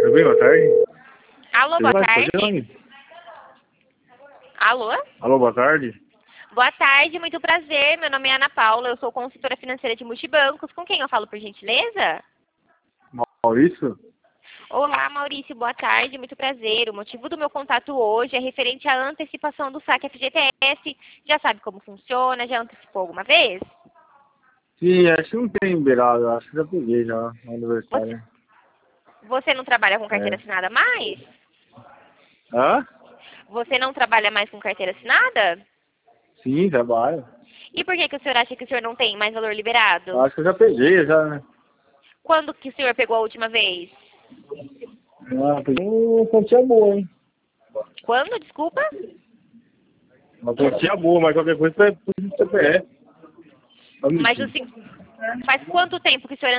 Tudo bem, boa tarde. Alô, boa tarde. Pode Alô? Alô, boa tarde. Boa tarde, muito prazer. Meu nome é Ana Paula, eu sou consultora financeira de multibancos. Com quem eu falo, por gentileza? Maurício? Olá, Maurício, boa tarde, muito prazer. O motivo do meu contato hoje é referente à antecipação do saque FGTS. Já sabe como funciona? Já antecipou alguma vez? Sim, acho que não tem beirado, acho que já peguei já no Você, aniversário. você não trabalha com carteira É. assinada mais? Hã? Você não trabalha mais com carteira assinada? Sim, trabalho. E por que o senhor acha que o senhor não tem mais valor liberado? Acho que eu já peguei já, né? Quando que o senhor pegou a última vez? Ah, peguei uma quantia boa, hein? Quando, desculpa? Uma quantia boa, mas qualquer coisa é por CPF. Mas o senhor, faz quanto tempo que o senhor